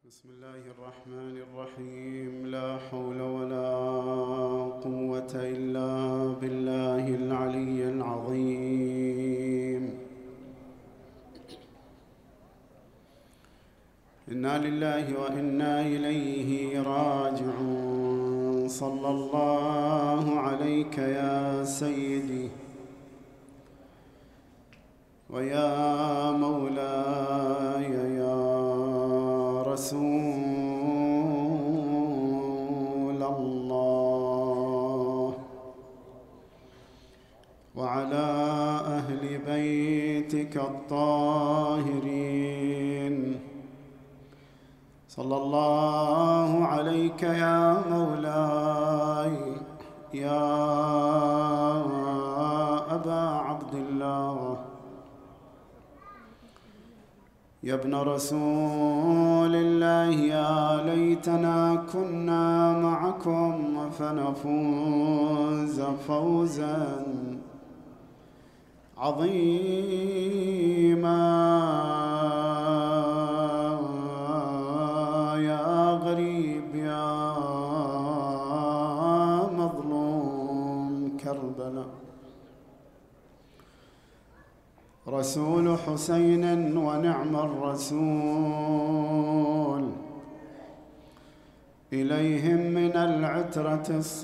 بسم الله الرحمن الرحيم. لا حول ولا قوة إلا بالله العلي العظيم. إنا لله وإنا إليه راجعون. صلى الله عليك يا سيدي ويا مولاي يا رسول الله، وعلى أهل بيتك الطاهرين. صلى الله عليك يا مولاي يا أبا عبد الله، يا ابن رسول الله. يا ليتنا كنا معكم فنفوز فوزا عظيما. يا غريب يا مظلوم كربلاء، رسول حسين ونعم الرسول، إليهم من العترة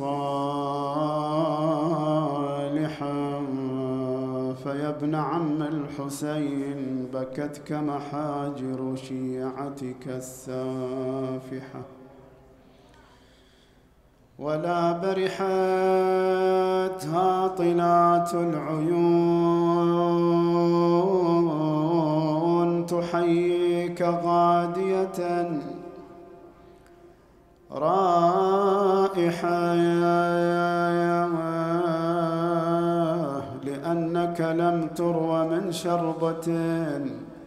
الصالحة. فيا ابن عم الحسين بكتك محاجر شيعتك السافحة، ولا برحت هاطلات العيون تحييك غادية رائحة، لأنك لم تروى من شربة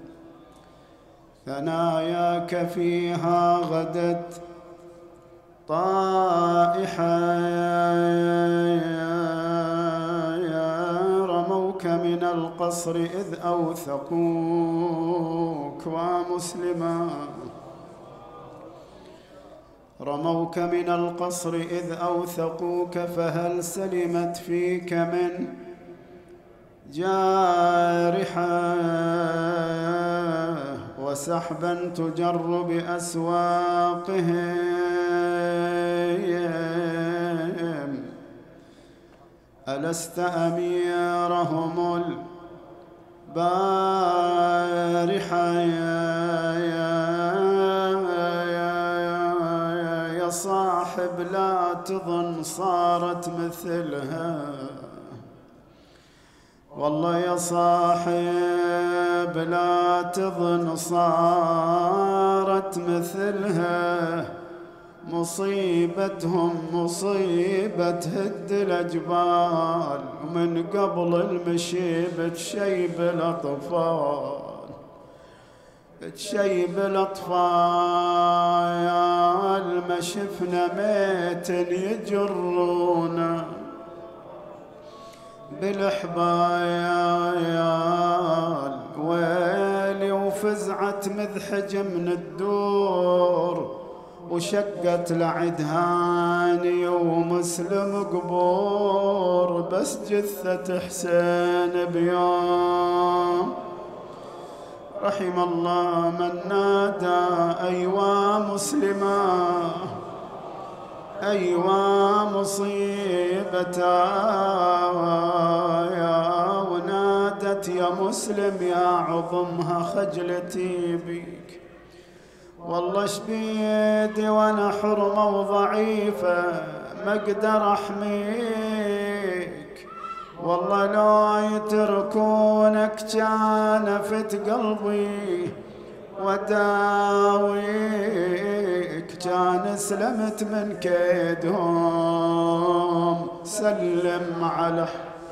ثناياك فيها غدت طائحة. رموك من القصر إذ أوثقوك ومسلما، رموك من القصر إذ أوثقوك، فهل سلمت فيك من جارحة؟ وسحبا تجر بأسواقهم، ألست أميرهم البارحة؟ يا صاحب لا تظن صارت مثلها، والله يا صاحب لا تظن صارت مثلها. مصيبتهم مصيبة هد الأجبال، ومن قبل المشيب تشيب الأطفال، تشيب الأطفال. ما شفنا ميت يجرونا بالحبايل، ويلي وفزعت مذحج من الدور، وشقت لعدهاني ومسلم قبور. بس جثة حسين بيوم رحم الله من نادى أيوا مسلما أيوا مصيبتا، ونادت يا مسلم يا عظمها خجلتي بيك. والله شبيدي وانا حرمة وضعيفة ما اقدر احميك، والله لو يتركونك كان فت قلبي وداويك، كان سلمت من كيدهم. سلم على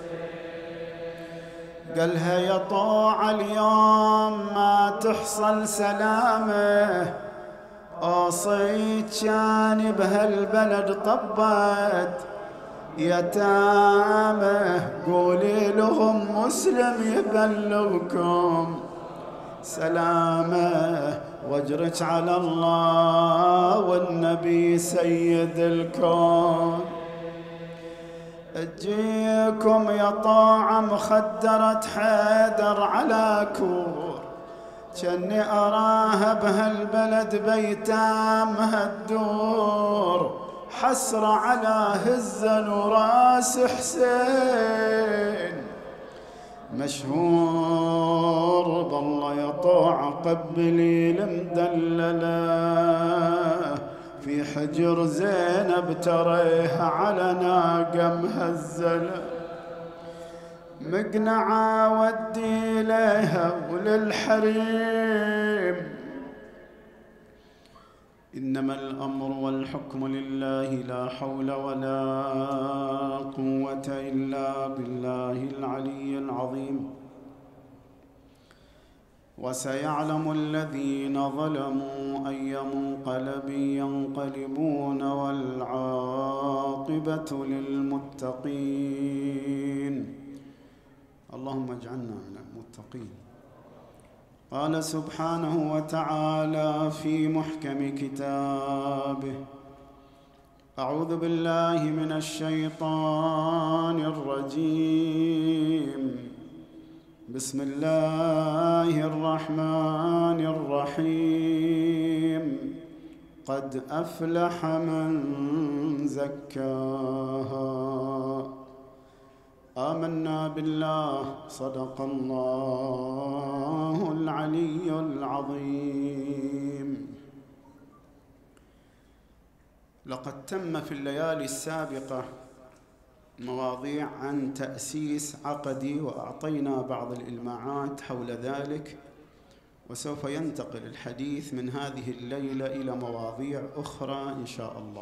قالها يا طوع اليوم ما تحصل سلامه، أوصيت كان بهالبلد طبت يتامه. قولي لهم مسلم يبلغكم سلامه، واجرك على الله والنبي سيد الكون. تجيكم يا طاعة مخدرة حيدر على كور، جني أراها بهالبلد بيتامها الدور، حسرة على هزل وراس حسين مشهور بالله يا طاعة قبلي المدللة، في حجر زينب تريها على ناقة مهزلة، مقنعة ودي ليها وللحريم، إنما الأمر والحكم لله لا حول ولا قوة إلا بالله العلي العظيم. وسيعلم الذين ظلموا أي منقلب ينقلبون والعاقبة للمتقين. اللهم اجعلنا من المتقين. قال سبحانه وتعالى في محكم كتابه: أعوذ بالله من الشيطان الرجيم، بسم الله الرحمن الرحيم. قد أفلح من زكاها. آمنا بالله، صدق الله العلي العظيم. لقد تم في الليالي السابقة مواضيع عن تأسيس عقدي، وأعطينا بعض الإلماعات حول ذلك، وسوف ينتقل الحديث من هذه الليلة إلى مواضيع أخرى إن شاء الله.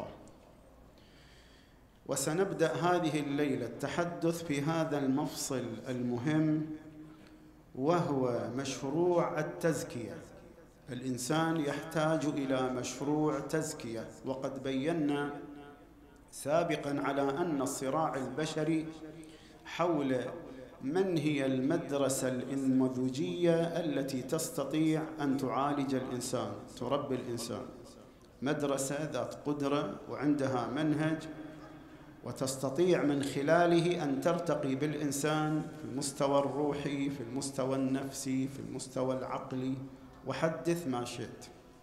وسنبدأ هذه الليلة التحدث في هذا المفصل المهم، وهو مشروع التزكية. الإنسان يحتاج إلى مشروع تزكية، وقد بينا سابقا على أن الصراع البشري حول من هي المدرسة الإنموذجية التي تستطيع أن تعالج الإنسان، تربي الإنسان، مدرسة ذات قدرة وعندها منهج وتستطيع من خلاله أن ترتقي بالإنسان في المستوى الروحي، في المستوى النفسي، في المستوى العقلي، وحدث ما شئت.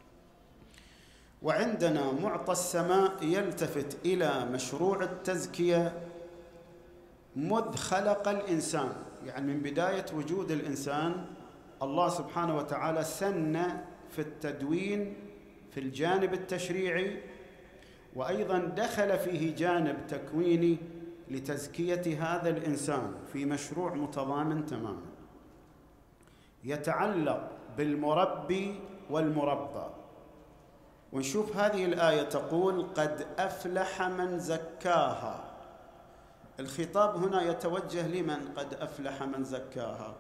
وعندنا معطى السماء يلتفت إلى مشروع التزكية مذ خلق الإنسان، يعني من بداية وجود الإنسان الله سبحانه وتعالى سن في التدوين في الجانب التشريعي، وأيضا دخل فيه جانب تكويني لتزكية هذا الإنسان في مشروع متضامن تماما يتعلق بالمربي والمربى. ونشوف هذه الآية تقول: قد أفلح من زكاها. الخطاب هنا يتوجه لمن؟ قد أفلح من زكاها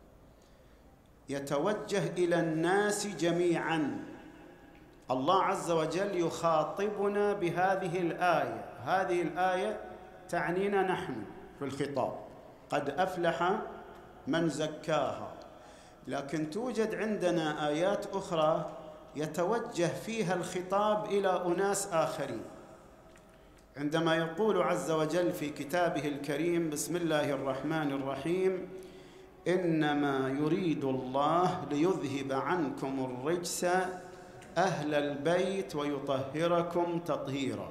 يتوجه إلى الناس جميعا. الله عز وجل يخاطبنا بهذه الآية، هذه الآية تعنينا نحن في الخطاب، قد أفلح من زكاها. لكن توجد عندنا آيات أخرى يتوجه فيها الخطاب إلى أناس آخرين، عندما يقول عز وجل في كتابه الكريم: بسم الله الرحمن الرحيم، إنما يريد الله ليذهب عنكم الرجس أهل البيت ويطهركم تطهيرا.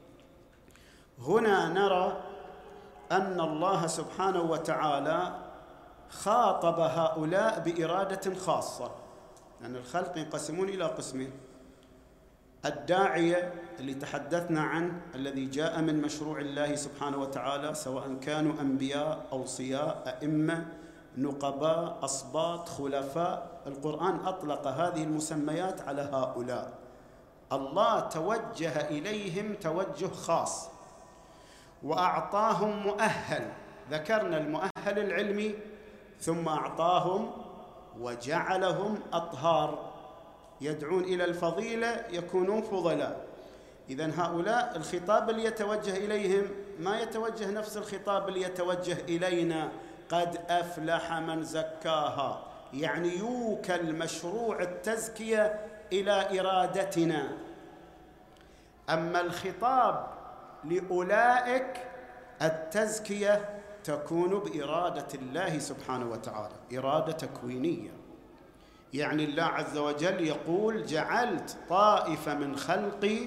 هنا نرى أن الله سبحانه وتعالى خاطب هؤلاء بإرادة خاصة، يعني الخلق ينقسمون إلى قسمين: الداعية اللي تحدثنا عنه الذي جاء من مشروع الله سبحانه وتعالى، سواء كانوا أنبياء، أوصياء، أئمة، نقباء، أصباط، خلفاء، القرآن أطلق هذه المسميات على هؤلاء. الله توجه إليهم توجه خاص وأعطاهم مؤهل، ذكرنا المؤهل العلمي، ثم أعطاهم وجعلهم أطهار يدعون إلى الفضيلة، يكونون فضلاء. إذن هؤلاء الخطاب اللي يتوجه إليهم ما يتوجه نفس الخطاب اللي يتوجه إلينا: قد أفلح من زكاها. يعني يوكل مشروع التزكية إلى إرادتنا. أما الخطاب لأولئك التزكية تكون بإرادة الله سبحانه وتعالى، إرادة تكوينية. يعني الله عز وجل يقول: جعلت طائفة من خلقي،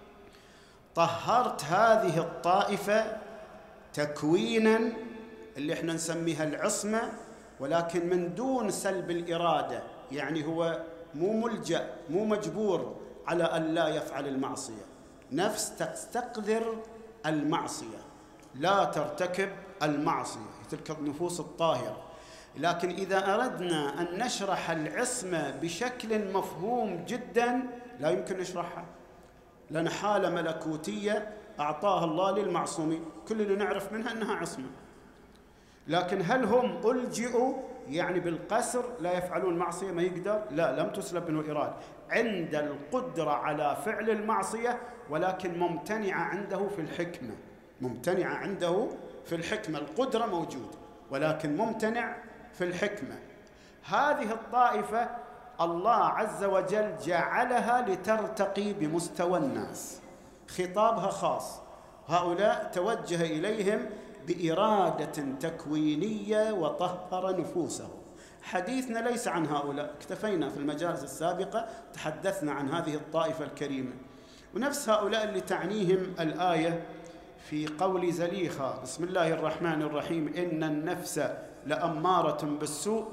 طهرت هذه الطائفة تكوينا اللي احنا نسميها العصمة، ولكن من دون سلب الإرادة. يعني هو مو ملجأ، مو مجبور على أن لا يفعل المعصية، نفس تستقذر المعصية، لا ترتكب المعصية، تلك النفوس الطاهرة. لكن إذا أردنا أن نشرح العصمة بشكل مفهوم جدا لا يمكن نشرحها، لأن حالة ملكوتية أعطاها الله للمعصومين، كل اللي نعرف منها أنها عصمة. لكن هل هم ألجئوا يعني بالقسر لا يفعلون معصية ما يقدر؟ لا، لم تسلب منه الإرادة، عند القدرة على فعل المعصية، ولكن ممتنعة عنده في الحكمة، ممتنعة عنده في الحكمة. القدرة موجودة ولكن ممتنع في الحكمة. هذه الطائفة الله عز وجل جعلها لترتقي بمستوى الناس، خطابها خاص، هؤلاء توجه إليهم بإرادة تكوينية وطهر نفوسهم. حديثنا ليس عن هؤلاء، اكتفينا في المجالس السابقة تحدثنا عن هذه الطائفة الكريمة. ونفس هؤلاء اللي تعنيهم الآية في قول زليخة: بسم الله الرحمن الرحيم، إن النفس لأمارة بالسوء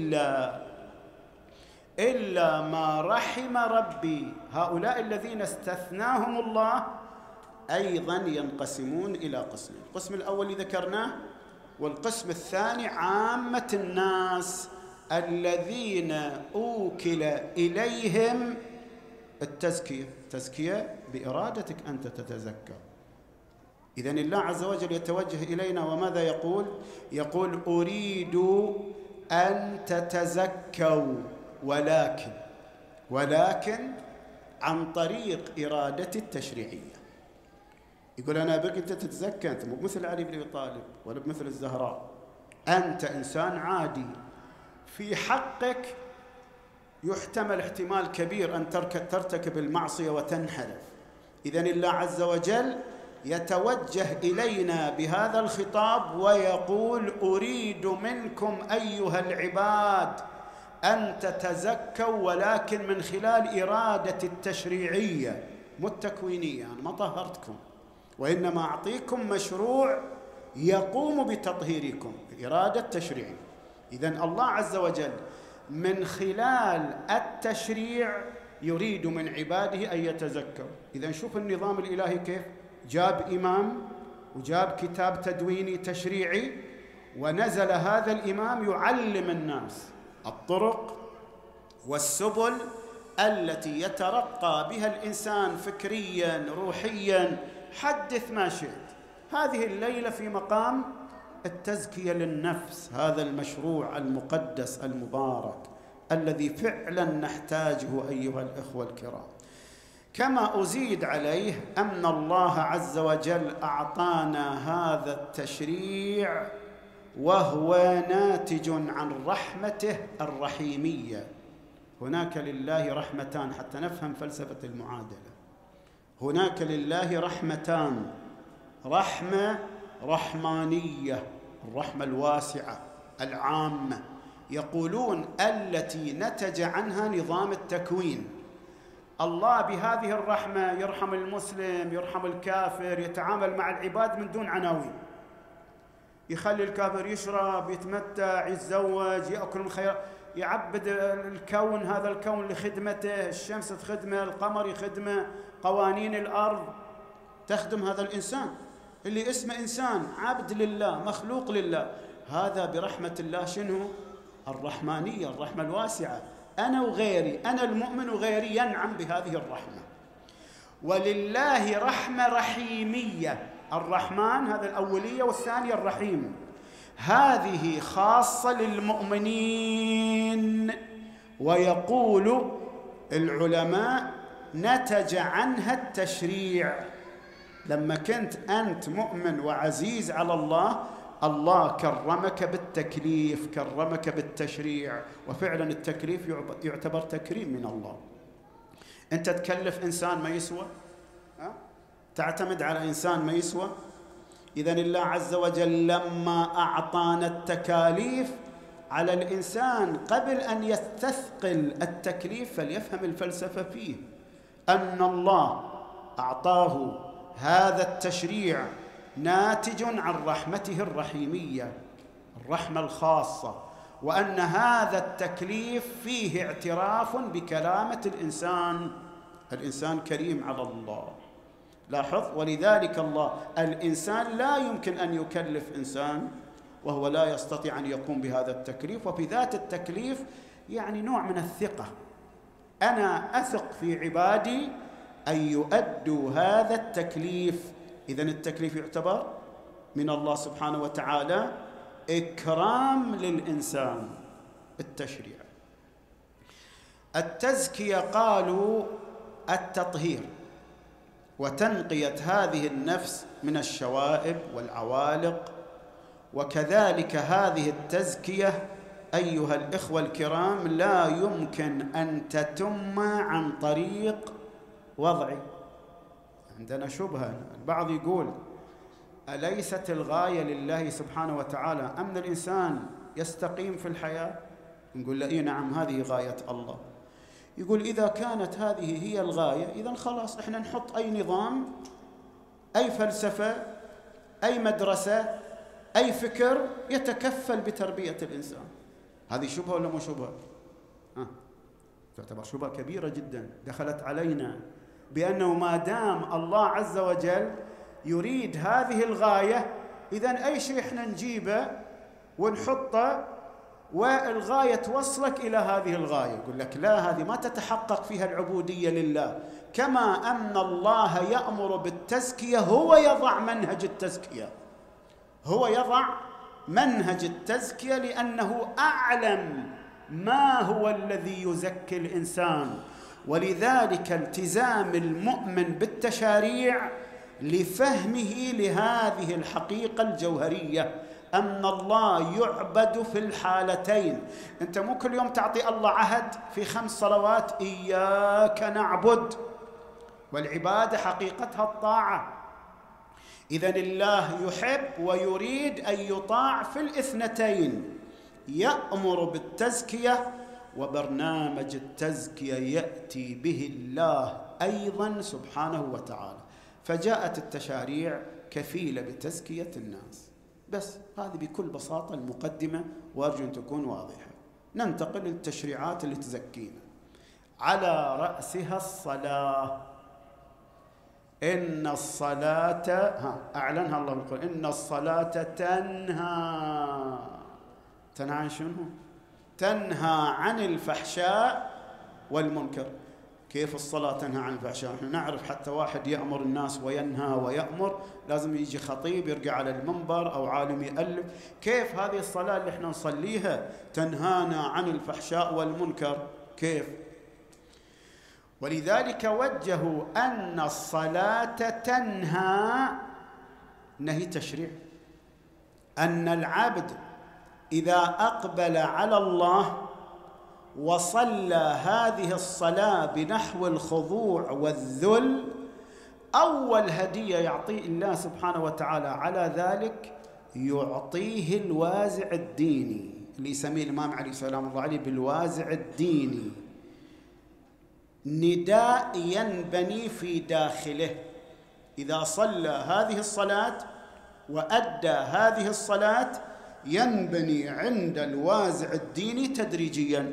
إلا ما رحم ربي. هؤلاء الذين استثناهم الله أيضا ينقسمون إلى قسمين: القسم الأول اللي ذكرناه، والقسم الثاني عامة الناس الذين أوكل إليهم التزكية بإرادتك أنت تتزكى. إذن الله عز وجل يتوجه إلينا وماذا يقول؟ يقول: أريد أن تتزكوا، ولكن عن طريق إرادتي التشريعية. يقول: أنا أبيك أنت تتزكى، أنت مو مثل علي بن أبي طالب ولا مثل الزهراء، أنت إنسان عادي، في حقك يحتمل احتمال كبير أن ترتكب المعصية وتنحرف. إذن الله عز وجل يتوجه إلينا بهذا الخطاب ويقول: أريد منكم أيها العباد أن تتزكوا، ولكن من خلال إرادة التشريعية مو التكوينية. أنا ما طهرتكم، وإنما أعطيكم مشروع يقوم بتطهيركم، إرادة تشريعية. إذن الله عز وجل من خلال التشريع يريد من عباده أن يتزكوا. إذن شوف النظام الإلهي كيف جاب إمام وجاب كتاب تدويني تشريعي، ونزل هذا الإمام يعلم الناس الطرق والسبل التي يترقى بها الإنسان فكرياً روحياً، حدث ما شئت. هذه الليلة في مقام التزكية للنفس، هذا المشروع المقدس المبارك الذي فعلاً نحتاجه أيها الإخوة الكرام. كما أزيد عليه أن الله عز وجل أعطانا هذا التشريع وهو ناتج عن رحمته الرحيمية. هناك لله رحمتان، حتى نفهم فلسفة المعادلة. هناك لله رحمتان: رحمة رحمانية، الرحمة الواسعة العامة، يقولون التي نتج عنها نظام التكوين. الله بهذه الرحمة يرحم المسلم، يرحم الكافر، يتعامل مع العباد من دون عناوين، يخلي الكافر يشرب، يتمتع، يتزوج، يأكل من خير، يعبد الكون، هذا الكون لخدمته، الشمس تخدمه، القمر يخدمه، قوانين الأرض تخدم هذا الإنسان اللي اسمه إنسان، عبد لله، مخلوق لله. هذا برحمة الله شنو؟ الرحمانية، الرحمة الواسعة. أنا وغيري، أنا المؤمن وغيري ينعم بهذه الرحمة. ولله رحمة رحيمية، الرحمن هذا الأولية، والثانية الرحيم، هذه خاصة للمؤمنين. ويقول العلماء نتج عنها التشريع. لما كنت أنت مؤمن وعزيز على الله، الله كرمك بالتكليف، كرمك بالتشريع، وفعلا التكليف يعتبر تكريم من الله. أنت تكلف إنسان ما يسوى؟ تعتمد على إنسان ما يسوى؟ إذن الله عز وجل لما أعطانا التكاليف على الإنسان قبل أن يستثقل التكليف فليفهم الفلسفة فيه أن الله أعطاه هذا التشريع ناتج عن رحمته الرحيمية، الرحمة الخاصة، وأن هذا التكليف فيه اعتراف بكرامة الإنسان كريم على الله. لاحظ، ولذلك الإنسان لا يمكن أن يكلف إنسان وهو لا يستطيع أن يقوم بهذا التكليف، وبذات التكليف يعني نوع من الثقة، أنا أثق في عبادي أن يؤدوا هذا التكليف. إذن التكليف يعتبر من الله سبحانه وتعالى إكرام للإنسان. التشريع، التزكية قالوا التطهير وتنقية هذه النفس من الشوائب والعوالق، وكذلك هذه التزكية أيها الإخوة الكرام لا يمكن أن تتم عن طريق وضعي. عندنا شبهة، البعض يقول أليست الغاية لله سبحانه وتعالى أن الإنسان يستقيم في الحياة؟ نقول له إيه نعم، هذه غاية الله. يقول إذا كانت هذه هي الغاية إذن خلاص إحنا نحط أي نظام، أي فلسفة، أي مدرسة، أي فكر يتكفل بتربية الإنسان. هذه شبهة ولا مو شبهة؟ تعتبر شبهة كبيرة جدا دخلت علينا، بأنه ما دام الله عز وجل يريد هذه الغاية إذن أي شيء إحنا نجيبه ونحطه والغاية توصلك إلى هذه الغاية. يقول لك لا، هذه ما تتحقق فيها العبودية لله. كما أن الله يأمر بالتزكية، هو يضع منهج التزكية، هو يضع منهج التزكية لأنه أعلم ما هو الذي يزكي الإنسان. ولذلك التزام المؤمن بالتشاريع لفهمه لهذه الحقيقة الجوهرية أن الله يعبد في الحالتين. أنت مو كل يوم تعطي الله عهد في 5 صلوات إياك نعبد، والعبادة حقيقتها الطاعة. إذن الله يحب ويريد أن يطاع في الاثنتين، يأمر بالتزكية، وبرنامج التزكية يأتي به الله أيضا سبحانه وتعالى. فجاءت التشاريع كفيلة بتزكية الناس. بس هذه بكل بساطة المقدمة، وأرجو أن تكون واضحة. ننتقل للتشريعات اللي تزكينا، على رأسها الصلاة. إن الصلاة أعلنها الله بالقرآن، إن الصلاة تنهى عن شنو؟ تنهى عن الفحشاء والمنكر. كيف الصلاة تنهى عن الفحشاء؟ نحن نعرف حتى واحد يأمر الناس وينهى ويأمر لازم يجي خطيب يرجع على المنبر أو عالم يألف. كيف هذه الصلاة اللي احنا نصليها تنهانا عن الفحشاء والمنكر؟ كيف؟ ولذلك وجهوا أن الصلاة تنهى نهي تشريع، أن العبد إذا أقبل على الله وصلى هذه الصلاة بنحو الخضوع والذل، أول هدية يعطيه الله سبحانه وتعالى على ذلك يعطيه الوازع الديني اللي يسميه الإمام علي سلام الله عليه بالوازع الديني، نداء ينبني في داخله. إذا صلى هذه الصلاة وأدى هذه الصلاة ينبني عند الوازع الديني تدريجياً.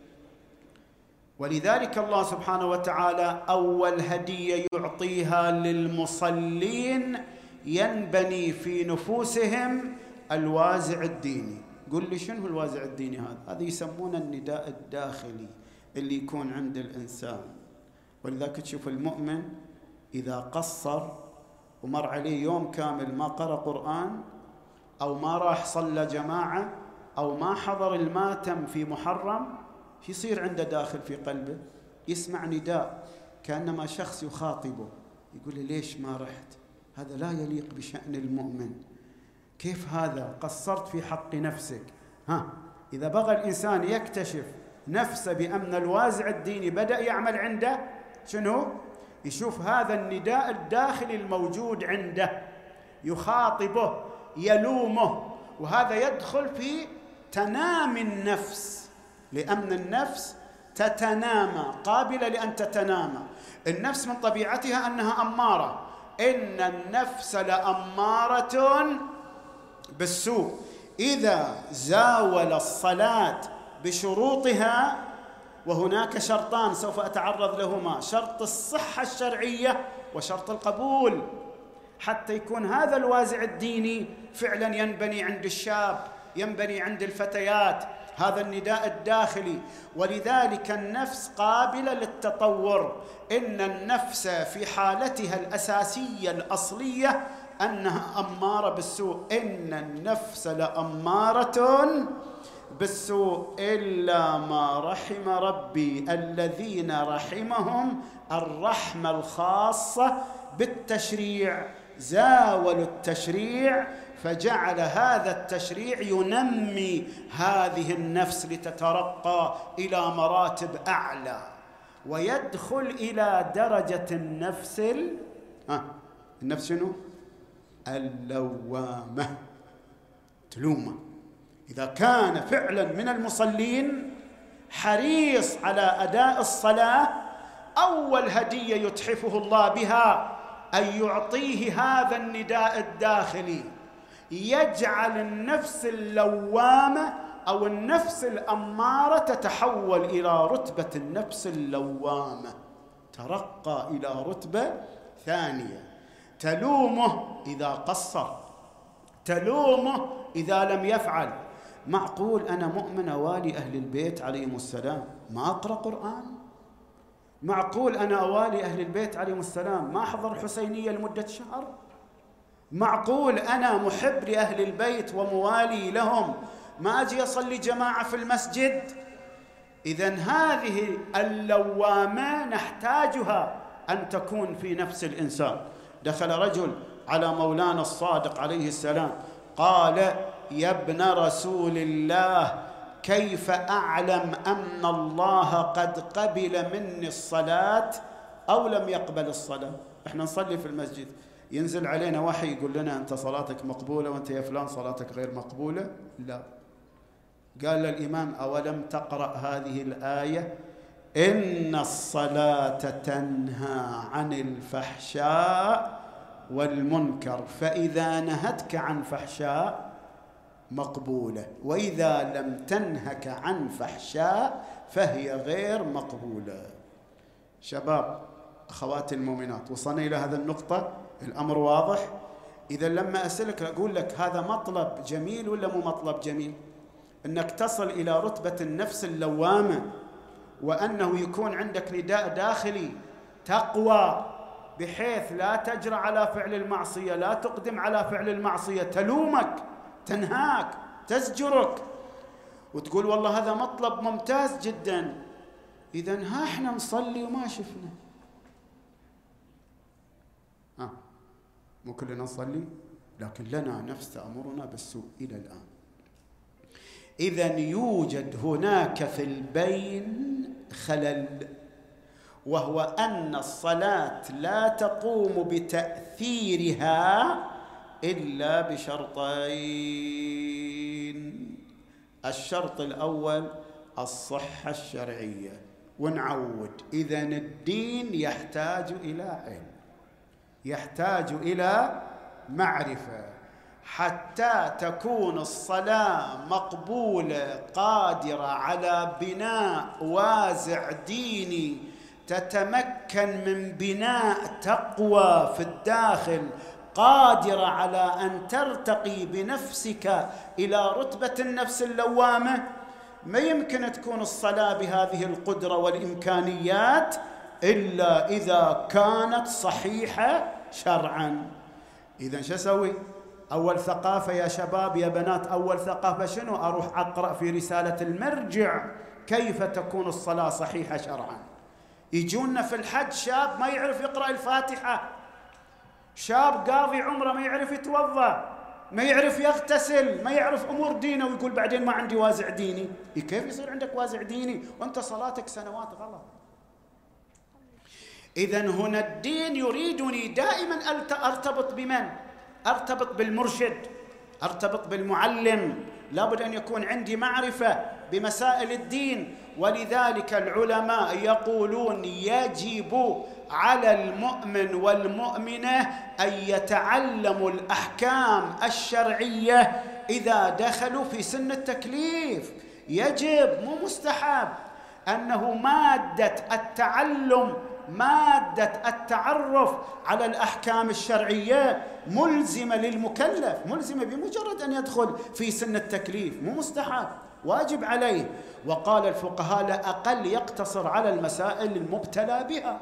ولذلك الله سبحانه وتعالى أول هدية يعطيها للمصلين ينبني في نفوسهم الوازع الديني. قل لي شنو الوازع الديني هذا يسمونه النداء الداخلي اللي يكون عند الإنسان. ولذلك تشوف المؤمن إذا قصر ومر عليه يوم كامل ما قرأ قرآن أو ما راح صلى جماعة أو ما حضر الماتم في محرم، شو يصير عنده داخل في قلبه؟ يسمع نداء كأنما شخص يخاطبه، يقول له ليش ما رحت؟ هذا لا يليق بشأن المؤمن. كيف هذا؟ قصرت في حق نفسك. إذا بغى الإنسان يكتشف نفسه بأن الوازع الديني بدأ يعمل عنده، شنو؟ يشوف هذا النداء الداخلي الموجود عنده، يخاطبه، يلومه، وهذا يدخل في تنامي النفس، لأن النفس تتنامى، قابلة لأن تتنامى. النفس من طبيعتها أنها أمارة، إن النفس لأمارة بالسوء. إذا زاول الصلاة بشروطها، وهناك شرطان سوف أتعرض لهما، شرط الصحة الشرعية وشرط القبول، حتى يكون هذا الوازع الديني فعلا ينبني عند الشاب، ينبني عند الفتيات، هذا النداء الداخلي. ولذلك النفس قابلة للتطور. إن النفس في حالتها الأساسية الأصلية أنها أمارة بالسوء، إن النفس لأمارة بالسوء إلا ما رحم ربي، الذين رحمهم الرحمة الخاصة بالتشريع، زاولوا التشريع فجعل هذا التشريع ينمي هذه النفس لتترقى إلى مراتب أعلى، ويدخل إلى درجة النفس النفس شنو؟ اللوامة، تلومه. إذا كان فعلا من المصلين حريص على أداء الصلاة، أول هدية يتحفه الله بها أن يعطيه هذا النداء الداخلي، يجعل النفس اللوامة أو النفس الأمارة تتحول إلى رتبة النفس اللوامة، ترقى إلى رتبة ثانية، تلومه إذا قصر، تلومه إذا لم يفعل. معقول أنا مؤمن أوالي أهل البيت عليهم السلام ما أقرأ قرآن؟ معقول أنا أوالي أهل البيت عليهم السلام ما أحضر الحسينية لمدة شهر؟ معقول أنا محب لأهل البيت وموالي لهم ما أجي أصلي جماعة في المسجد؟ إذن هذه اللوامة نحتاجها أن تكون في نفس الإنسان. دخل رجل على مولانا الصادق عليه السلام قال: يا ابن رسول الله، كيف أعلم أن الله قد قبل مني الصلاة أو لم يقبل الصلاة؟ إحنا نصلي في المسجد، ينزل علينا وحي يقول لنا أنت صلاتك مقبولة وأنت يا فلان صلاتك غير مقبولة؟ لا. قال للإمام: أولم تقرأ هذه الآية؟ إن الصلاة تنهى عن الفحشاء والمنكر، فإذا نهتك عن فحشاء مقبولة، وإذا لم تنهك عن فحشاء فهي غير مقبولة. شباب أخواتي المؤمنات، وصلنا إلى هذا النقطة، الأمر واضح؟ إذا لما أسألك أقول لك هذا مطلب جميل ولا مو مطلب جميل؟ أنك تصل إلى رتبة النفس اللوامة، وأنه يكون عندك نداء داخلي تقوى بحيث لا تجرأ على فعل المعصية، لا تقدم على فعل المعصية، تلومك، تنهاك، تزجرك، وتقول والله هذا مطلب ممتاز جدا. إذن ها احنا نصلي وما شفنا، مو كلنا نصلي، لكن لنا نفس تأمرنا بالسوء إلى الآن. إذن يوجد هناك في البين خلل، وهو أن الصلاة لا تقوم بتأثيرها إلا بشرطين. الشرط الأول الصحة الشرعية، ونعود. إذن الدين يحتاج إلى علم، يحتاج إلى معرفة، حتى تكون الصلاة مقبولة، قادرة على بناء وازع ديني، تتمكن من بناء تقوى في الداخل، قادرة على أن ترتقي بنفسك إلى رتبة النفس اللوامة. ما يمكن تكون الصلاة بهذه القدرة والإمكانيات إلا إذا كانت صحيحة شرعاً. إذن شو أسوي؟ أول ثقافة يا شباب يا بنات، أول ثقافة شنو؟ أروح أقرأ في رسالة المرجع كيف تكون الصلاة صحيحة شرعاً. يجونا في الحج شاب ما يعرف يقرأ الفاتحة، شاب قاضي عمره ما يعرف يتوضأ، ما يعرف يغتسل، ما يعرف أمور دينه، ويقول بعدين ما عندي وازع ديني. كيف يصير عندك وازع ديني وأنت صلاتك سنوات غلط؟ إذن هنا الدين يريدني دائما أرتبط بمن؟ أرتبط بالمرشد، أرتبط بالمعلم، لابد أن يكون عندي معرفة بمسائل الدين. ولذلك العلماء يقولون يجب على المؤمن والمؤمنة أن يتعلموا الأحكام الشرعية إذا دخلوا في سن التكليف. يجب، مو مستحب. أنه مادة التعلم، مادة التعرف على الأحكام الشرعية ملزمة للمكلف، ملزمة بمجرد أن يدخل في سن التكليف، مو مستحب، واجب عليه. وقال الفقهاء لا أقل يقتصر على المسائل المبتلى بها.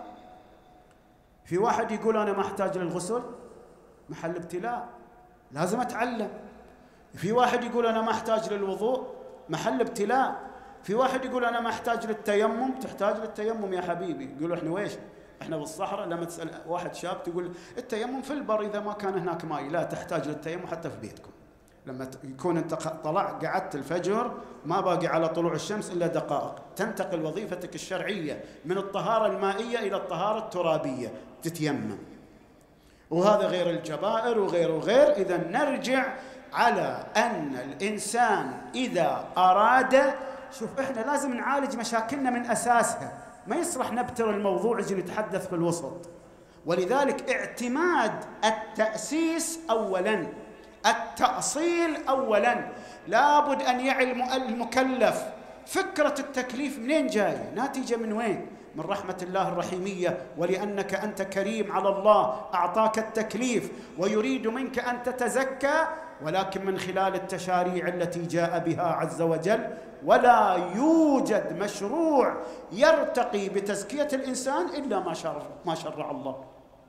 في واحد يقول أنا ما أحتاج للغسل، محل ابتلاء، لازم أتعلم. في واحد يقول أنا ما أحتاج للوضوء، محل ابتلاء. في واحد يقول أنا ما أحتاج للتيمم، تحتاج للتيمم يا حبيبي. يقولوا إحنا ويش؟ إحنا بالصحراء. لما تسأل واحد شاب تقول التيمم في البر إذا ما كان هناك ماء. لا، تحتاج للتيمم حتى في بيتكم. لما يكون أنت قعدت الفجر، ما باقي على طلوع الشمس إلا دقائق، تنتقل وظيفتك الشرعية من الطهارة المائية إلى الطهارة الترابية، تتيمم. وهذا غير الجبائر وغير وغير. إذا نرجع على أن الإنسان إذا أراد، شوف إحنا لازم نعالج مشاكلنا من أساسها، ما يصلح نبتر الموضوع يجي نتحدث في الوسط. ولذلك اعتماد التأسيس أولاً، التأصيل أولاً. لابد أن يعلم المكلف فكرة التكليف منين جاية، ناتجة من وين؟ من رحمة الله الرحيمية. ولأنك أنت كريم على الله أعطاك التكليف ويريد منك أن تتزكى، ولكن من خلال التشاريع التي جاء بها عز وجل. ولا يوجد مشروع يرتقي بتزكية الإنسان إلا ما شرع الله.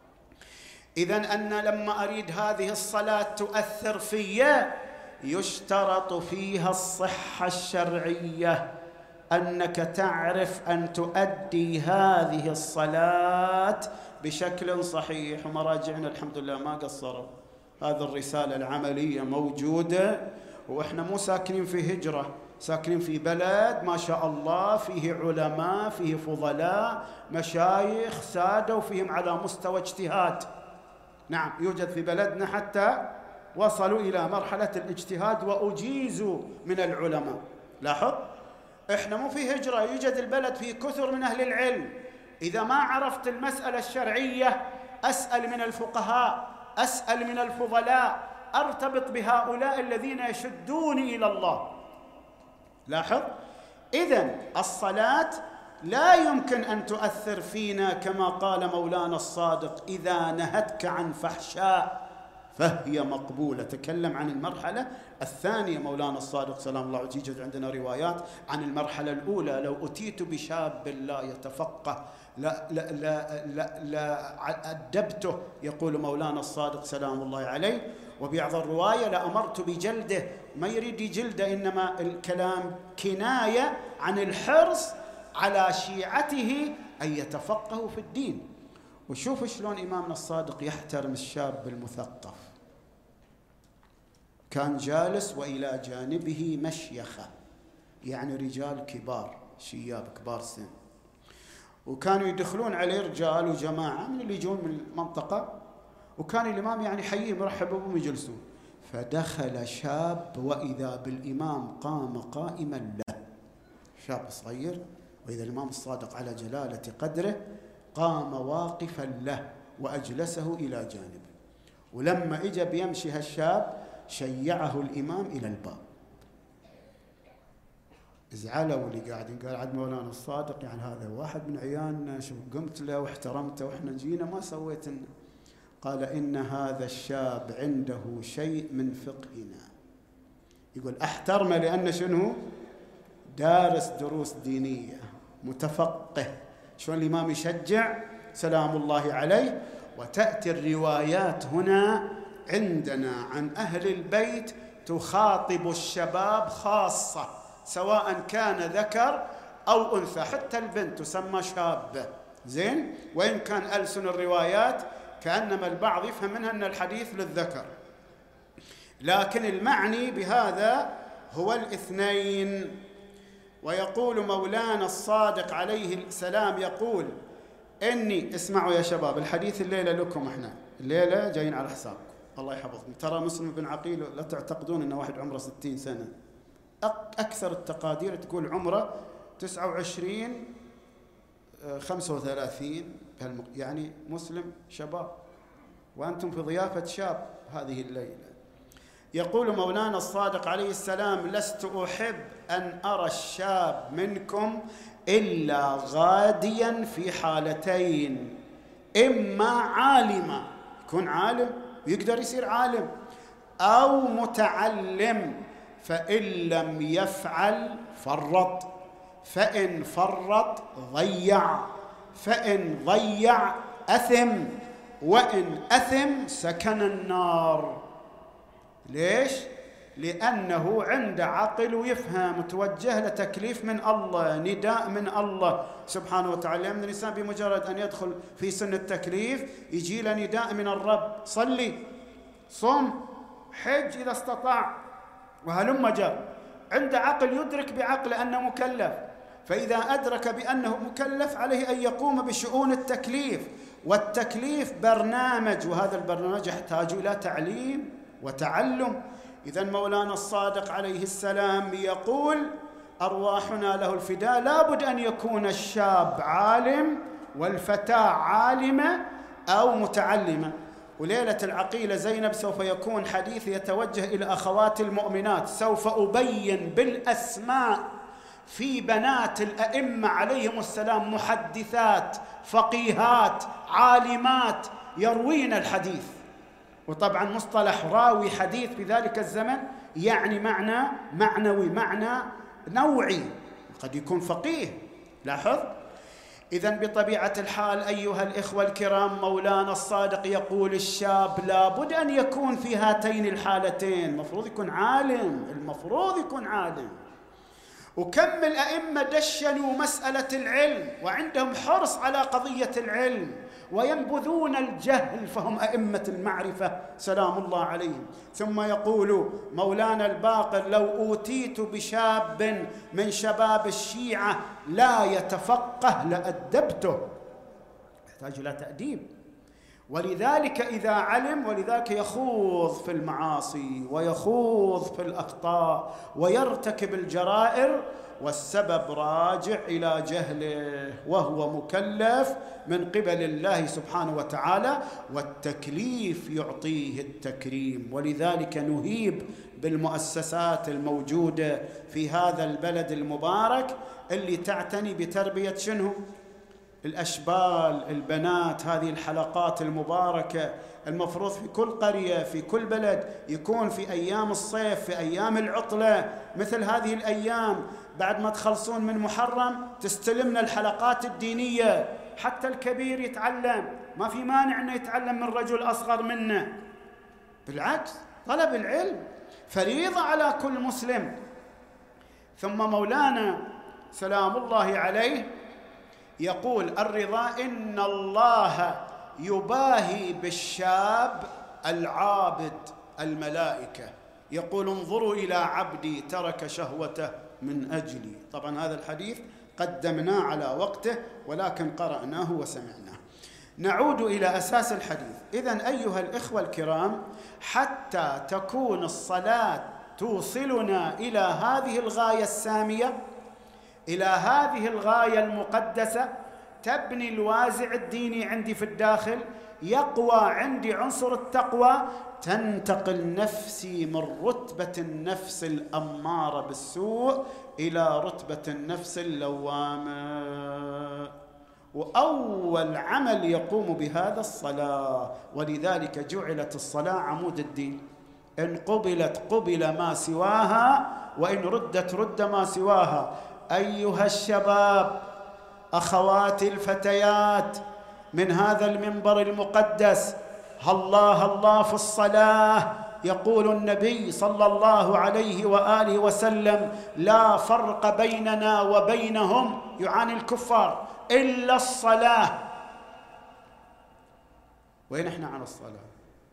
إذن أنا لما أريد هذه الصلاة تؤثر في، يشترط فيها الصحة الشرعية، أنك تعرف أن تؤدي هذه الصلاة بشكل صحيح. ومراجعنا الحمد لله ما قصروا، هذه الرسالة العملية موجودة. وإحنا مو ساكنين في هجرة، ساكنين في بلد ما شاء الله فيه علماء، فيه فضلاء، مشايخ، سادة، وفيهم على مستوى اجتهاد. نعم، يوجد في بلدنا حتى وصلوا إلى مرحلة الاجتهاد وأجيزوا من العلماء. لاحظ، إحنا مو في هجرة، يوجد البلد فيه كثر من أهل العلم. إذا ما عرفت المسألة الشرعية أسأل من الفقهاء، أسأل من الفضلاء، أرتبط بهؤلاء الذين يشدوني إلى الله. لاحظ، إذن الصلاة لا يمكن أن تؤثر فينا كما قال مولانا الصادق: إذا نهتك عن فحشاء فهي مقبولة. تكلم عن المرحلة الثانية مولانا الصادق سلام الله عليه. يوجد عندنا روايات عن المرحلة الأولى: لو أتيت بشاب لا يتفقه لا أدبته، يقول مولانا الصادق سلام الله عليه. وبعض الرواية لأمرت بجلده. ما يريد جلده، إنما الكلام كناية عن الحرص على شيعته أن يتفقهوا في الدين. وشوف شلون إمامنا الصادق يحترم الشاب المثقف. كان جالس وإلى جانبه مشيخة، يعني رجال كبار، شياب كبار سن، وكانوا يدخلون عليه رجال وجماعة من اللي يجون من المنطقة، وكان الإمام يعني حيهم يرحب بهم يجلسون. فدخل شاب وإذا بالإمام قام قائما له، شاب صغير، وإذا الإمام الصادق على جلالة قدره قام واقفا له وأجلسه إلى جانبه. ولما إجا بيمشي هالشاب شيعه الإمام إلى الباب. زعلوا اللي قاعدين، قال عد مولانا الصادق يعني هذا واحد من عيالنا، شوف قمت له واحترمته وإحنا جينا ما سويت لنا. قال: إن هذا الشاب عنده شيء من فقهنا. يقول أحترمه لأن شنو؟ دارس دروس دينية، متفقه. شلون الإمام يشجع سلام الله عليه. وتأتي الروايات هنا عندنا عن أهل البيت تخاطب الشباب خاصة، سواء كان ذكر أو أنثى، حتى البنت تسمى شابة. زين، وإن كان ألسن الروايات كأنما البعض يفهم منها أن الحديث للذكر، لكن المعني بهذا هو الاثنين. ويقول مولانا الصادق عليه السلام، يقول: إني اسمعوا يا شباب، الحديث الليلة لكم، إحنا الليلة جايين على حسابكم، الله يحفظكم. ترى مسلم بن عقيل لا تعتقدون أنه واحد عمره 60 سنة، أكثر التقادير تقول عمره 29 35، يعني مسلم شباب، وأنتم في ضيافة شاب هذه الليلة. يقول مولانا الصادق عليه السلام: لست أحب أن أرى الشاب منكم إلا غاديا في حالتين: إما عالما، يكون عالم ويقدر يصير عالم، أو متعلم، فإن لم يفعل فرط، فإن فرط ضيع، فإن ضيع أثم، وإن أثم سكن النار. ليش؟ لأنه عنده عقل ويفهم، توجه لتكليف من الله، نداء من الله سبحانه وتعالى. لأن الإنسان بمجرد أن يدخل في سن التكليف يجي له نداء من الرب: صلي، صم، حج إذا استطاع، وهلم جر. عنده عقل يدرك بعقله أنه مكلف، فإذا أدرك بأنه مكلف عليه أن يقوم بشؤون التكليف، والتكليف برنامج، وهذا البرنامج يحتاج إلى تعليم وتعلم. إذن مولانا الصادق عليه السلام يقول: أرواحنا له الفداء، لابد أن يكون الشاب عالم والفتاة عالمة أو متعلمة. وليلة العقيلة زينب سوف يكون حديث يتوجه إلى أخوات المؤمنات، سوف أبين بالأسماء في بنات الأئمة عليهم السلام، محدثات فقيهات عالمات يروين الحديث. وطبعا مصطلح راوي حديث في ذلك الزمن يعني معنى معنوي، معنى نوعي، قد يكون فقيه. لاحظ. إذن بطبيعة الحال أيها الإخوة الكرام، مولانا الصادق يقول: الشاب لابد أن يكون في هاتين الحالتين، المفروض يكون عالم، المفروض يكون عالم. وكم الأئمة دشنوا مسألة العلم وعندهم حرص على قضية العلم وينبذون الجهل، فهم أئمة المعرفة سلام الله عليهم. ثم يقول مولانا الباقر: لو أوتيت بشاب من شباب الشيعة لا يتفقه لأدبته. يحتاج إلى تأديب، ولذلك إذا علم، ولذلك يخوض في المعاصي ويخوض في الأخطاء ويرتكب الجرائر، والسبب راجع إلى جهله، وهو مكلف من قبل الله سبحانه وتعالى، والتكليف يعطيه التكريم. ولذلك نهيب بالمؤسسات الموجودة في هذا البلد المبارك اللي تعتني بتربية شنو؟ الأشبال، البنات. هذه الحلقات المباركة المفروض في كل قرية، في كل بلد، يكون في أيام الصيف، في أيام العطلة، مثل هذه الأيام بعد ما تخلصون من محرم تستلمنا الحلقات الدينية، حتى الكبير يتعلم، ما في مانع أنه يتعلم من رجل أصغر منه، بالعكس طلب العلم فريضة على كل مسلم. ثم مولانا سلام الله عليه يقول: الرضا إن الله يباهي بالشاب العابد الملائكة، يقول: انظروا إلى عبدي ترك شهوته من أجلي. طبعا هذا الحديث قدمناه على وقته، ولكن قرأناه وسمعناه. نعود إلى أساس الحديث. إذن أيها الإخوة الكرام، حتى تكون الصلاة توصلنا إلى هذه الغاية السامية، إلى هذه الغاية المقدسة، تبني الوازع الديني عندي في الداخل، يقوى عندي عنصر التقوى، تنتقل نفسي من رتبة النفس الأمارة بالسوء إلى رتبة النفس اللوامة. وأول عمل يقوم بهذا الصلاة، ولذلك جعلت الصلاة عمود الدين. إن قبلت قبل ما سواها، وإن ردت رد ما سواها. أيها الشباب، أخواتي الفتيات، من هذا المنبر المقدس، الله الله في الصلاة. يقول النبي صلى الله عليه وآله وسلم: لا فرق بيننا وبينهم، يعاني الكفار، إلا الصلاة. وين احنا على الصلاة؟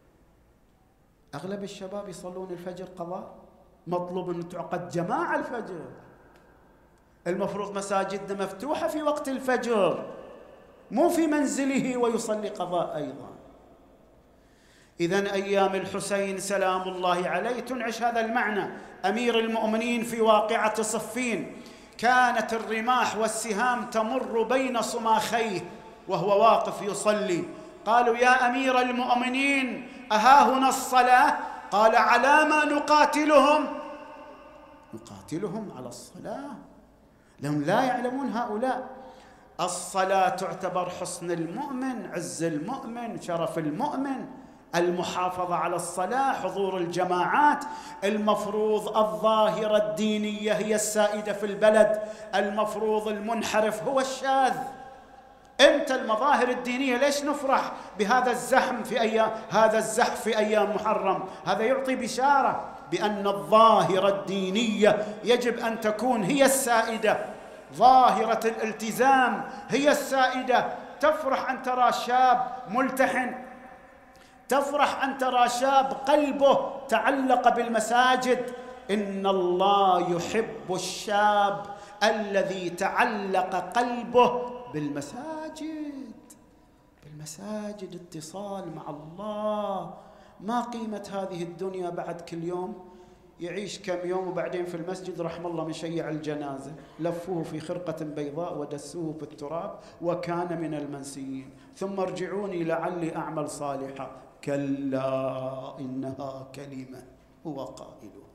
أغلب الشباب يصلون الفجر قضاء، مطلوب أن تعقد جماعة الفجر، المفروض مساجدنا مفتوحة في وقت الفجر، مو في منزله ويصلي قضاء أيضا. إذن أيام الحسين سلام الله عليه تنعش هذا المعنى. أمير المؤمنين في واقعة صفين كانت الرماح والسهام تمر بين صماخيه وهو واقف يصلي، قالوا يا أمير المؤمنين أها هنا الصلاة؟ قال على ما نقاتلهم؟ نقاتلهم على الصلاة، لهم لا يعلمون هؤلاء. الصلاة تعتبر حصن المؤمن، عز المؤمن، شرف المؤمن، المحافظة على الصلاة، حضور الجماعات. المفروض الظاهرة الدينية هي السائدة في البلد، المفروض المنحرف هو الشاذ. امتى المظاهر الدينية؟ ليش نفرح بهذا الزحم في أيام هذا الزحف في أيام محرم؟ هذا يعطي بشارة بأن الظاهرة الدينية يجب أن تكون هي السائدة، ظاهرة الالتزام هي السائدة. تفرح أن ترى شاب ملتحن، تفرح أن ترى شاب قلبه تعلق بالمساجد. إن الله يحب الشاب الذي تعلق قلبه بالمساجد، بالمساجد، اتصال مع الله. ما قيمة هذه الدنيا بعد كل يوم يعيش كم يوم وبعدين في المسجد رحم الله من شيع الجنازة، لفوه في خرقة بيضاء ودسوه في التراب وكان من المنسيين، ثم ارجعوني لعلي أعمل صالحا، كلا إنها كلمة هو قائلها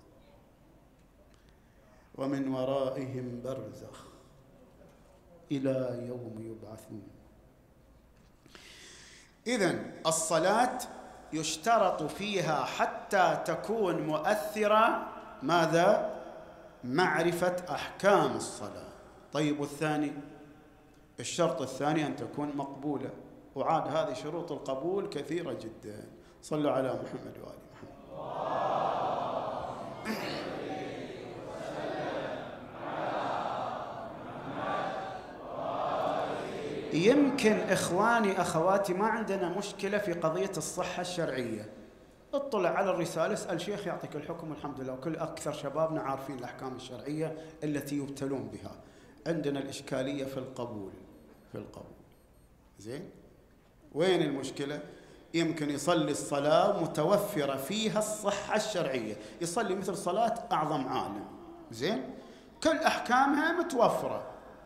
ومن ورائهم برزخ إلى يوم يبعثون. إذن الصلاة يشترط فيها حتى تكون مؤثرة ماذا؟ معرفة أحكام الصلاة. طيب والثاني؟ الشرط الثاني أن تكون مقبولة، وعاد هذه شروط القبول كثيرة جدا. صلوا على محمد وآل محمد. يمكن إخواني أخواتي ما عندنا مشكلة في قضية الصحة الشرعية. اطلع على الرسالة، اسأل شيخ يعطيك الحكم، الحمد لله. وكل أكثر شبابنا عارفين الأحكام الشرعية التي يبتلون بها. عندنا الإشكالية في القبول، في القبول. زين؟ وين المشكلة؟ يمكن يصلي الصلاة متوفرة فيها الصحة الشرعية، يصلي مثل صلاة أعظم عالم، زين؟ كل أحكامها متوفرة،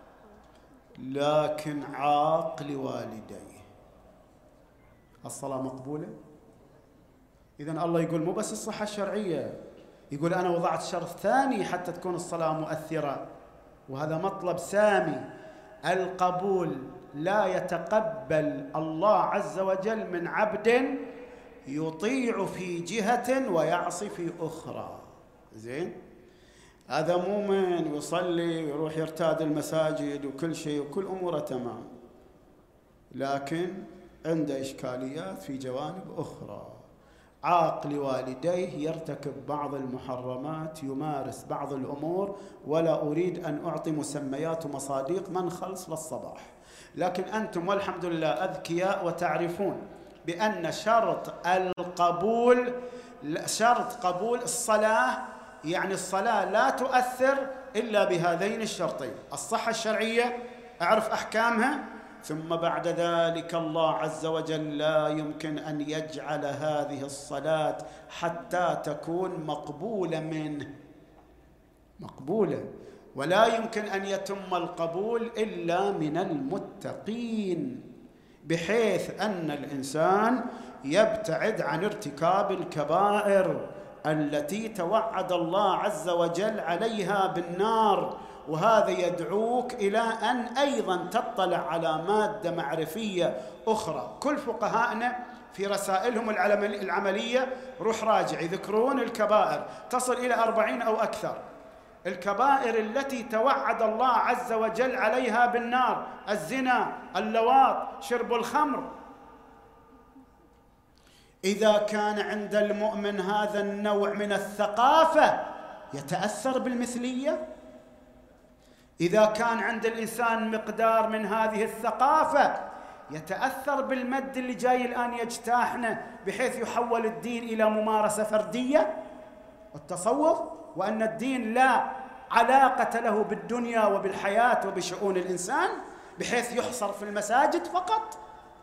لكن عاق لوالديه، الصلاة مقبولة؟ إذن الله يقول مو بس الصحة الشرعية، يقول أنا وضعت شرط ثاني حتى تكون الصلاة مؤثرة، وهذا مطلب سامي. القبول لا يتقبل الله عز وجل من عبد يطيع في جهة ويعصي في أخرى. زين؟ هذا مؤمن ويصلي ويروح يرتاد المساجد وكل شيء وكل أموره تمام، لكن عنده إشكاليات في جوانب أخرى. عاق لوالديه، يرتكب بعض المحرمات، يمارس بعض الأمور، ولا أريد أن أعطي مسميات ومصادق ما نخلص للصباح. لكن أنتم والحمد لله أذكياء وتعرفون بأن شرط القبول، شرط قبول الصلاة، يعني الصلاة لا تؤثر إلا بهذين الشرطين: الصحة الشرعية، أعرف أحكامها، ثم بعد ذلك الله عز وجل لا يمكن أن يجعل هذه الصلاة حتى تكون مقبولة منه، مقبولة، ولا يمكن أن يتم القبول إلا من المتقين، بحيث أن الإنسان يبتعد عن ارتكاب الكبائر التي توعد الله عز وجل عليها بالنار. وهذا يدعوك إلى أن أيضا تطلع على مادة معرفية أخرى. كل فقهاءنا في رسائلهم العملية روح راجع يذكرون الكبائر تصل إلى 40 أو أكثر، الكبائر التي توعد الله عز وجل عليها بالنار: الزنا، اللواط، شرب الخمر. إذا كان عند المؤمن هذا النوع من الثقافة يتأثر بالمثلية، إذا كان عند الإنسان مقدار من هذه الثقافة يتأثر بالمد اللي جاي الآن يجتاحنا، بحيث يحول الدين إلى ممارسة فردية، التصوف، وأن الدين لا علاقة له بالدنيا وبالحياة وبشؤون الإنسان. بحيث يحصر في المساجد فقط.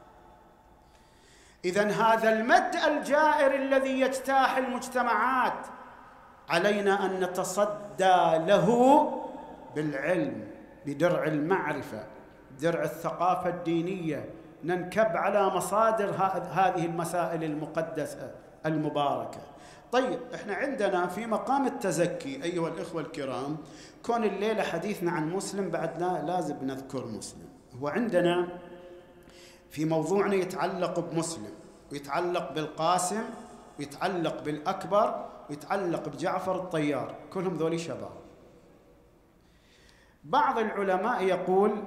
إذن هذا المد الجائر الذي يجتاح المجتمعات علينا أن نتصدى له بالعلم، بدرع المعرفة، درع الثقافة الدينية، ننكب على مصادر هذه المسائل المقدسة المباركة. طيب، احنا عندنا في مقام التزكي أيها الإخوة الكرام، كون الليلة حديثنا عن مسلم بعدنا لازم نذكر مسلم. هو عندنا في موضوعنا يتعلق بمسلم، ويتعلق بالقاسم، ويتعلق بالأكبر، ويتعلق بجعفر الطيار، كلهم ذولي شباب. بعض العلماء يقول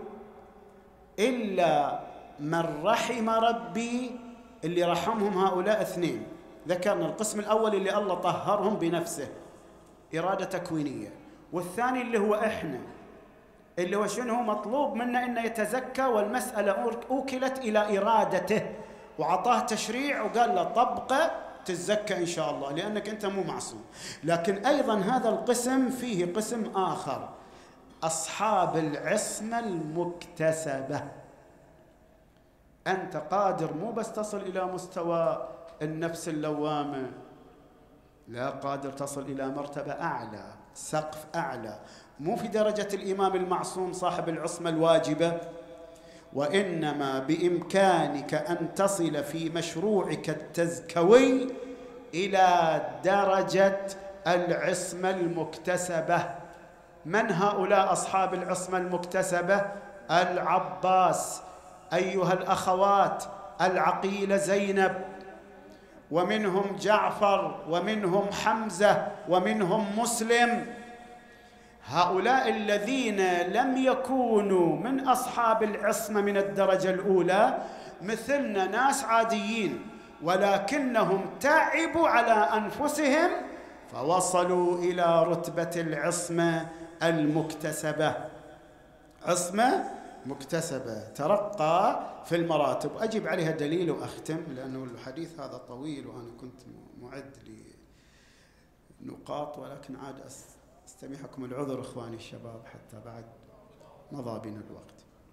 إلا من رحم ربي، اللي رحمهم هؤلاء اثنين. ذكرنا القسم الأول اللي الله طهرهم بنفسه، إرادة تكوينية، والثاني اللي هو إحنا، اللي هو شنو مطلوب منا إنه يتزكى، والمسألة أوكلت إلى إرادته وعطاه تشريع وقال له طبقه تتزكى إن شاء الله لأنك أنت مو معصوم. لكن أيضا هذا القسم فيه قسم آخر، أصحاب العصمة المكتسبة. أنت قادر مو بس تصل إلى مستوى النفس اللوامة، لا، قادر تصل إلى مرتبة أعلى، سقف أعلى، مو في درجة الإمام المعصوم صاحب العصمة الواجبة، وإنما بإمكانك أن تصل في مشروعك التزكوي إلى درجة العصمة المكتسبة. من هؤلاء أصحاب العصمة المكتسبة؟ العباس، أيها الأخوات، العقيلة زينب، ومنهم جعفر، ومنهم حمزة، ومنهم مسلم. هؤلاء الذين لم يكونوا من أصحاب العصمة من الدرجة الأولى، مثلنا ناس عاديين، ولكنهم تعبوا على أنفسهم فوصلوا إلى رتبة العصمة المكتسبة. عصمة مكتسبة، ترقى في المراتب. أجيب عليها دليل وأختم، لأنه الحديث هذا طويل وأنا كنت معد لنقاط، ولكن عاد استميحكم العذر إخواني الشباب حتى بعد مضى بنا الوقت.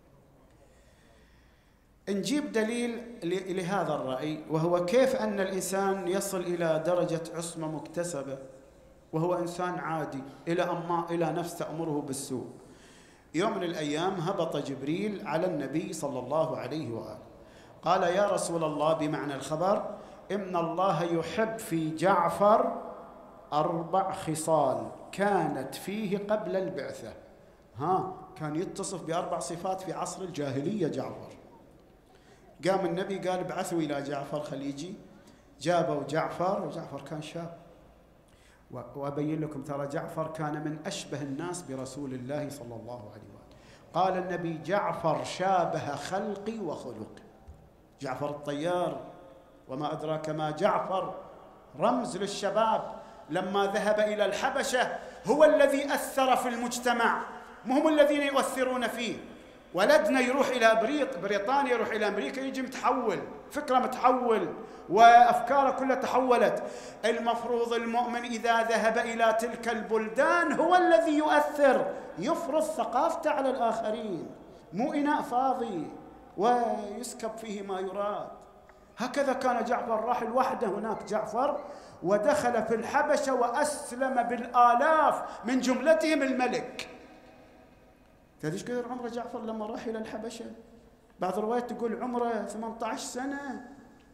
نجيب دليل لهذا الرأي، وهو كيف أن الإنسان يصل إلى درجة عصمة مكتسبة وهو إنسان عادي إلى نفس تأمره بالسوء. يوم من الأيام هبط جبريل على النبي صلى الله عليه وآله، قال: يا رسول الله، بمعنى الخبر، إن الله يحب في جعفر 4 خصال كانت فيه قبل البعثة. كان يتصف ب4 صفات في عصر الجاهلية جعفر. قام النبي قال: ابعثوا إلى جعفر خليجي. جابوا جعفر، وجعفر كان شاب. وأبين لكم ترى جعفر كان من أشبه الناس برسول الله صلى الله عليه وآله. قال النبي: جعفر شابه خلقي وخلقي. جعفر الطيار، وما أدراك ما جعفر، رمز للشباب. لما ذهب إلى الحبشة هو الذي أثر في المجتمع، هم الذين يؤثرون فيه. ولدنا يروح إلى بريطانيا، يروح إلى أمريكا، يجي متحول، فكرة متحول، وأفكاره كلها تحولت. المفروض المؤمن إذا ذهب إلى تلك البلدان هو الذي يؤثر، يفرض ثقافته على الآخرين، مو إناء فاضي ويسكب فيه ما يراد. هكذا كان جعفر، راح لوحده هناك جعفر، ودخل في الحبشة وأسلم بالآلاف، من جملتهم الملك. تدري ايش قدر عمره جعفر لما راح إلى الحبشة؟ بعض الروايات تقول عمره 18 سنة.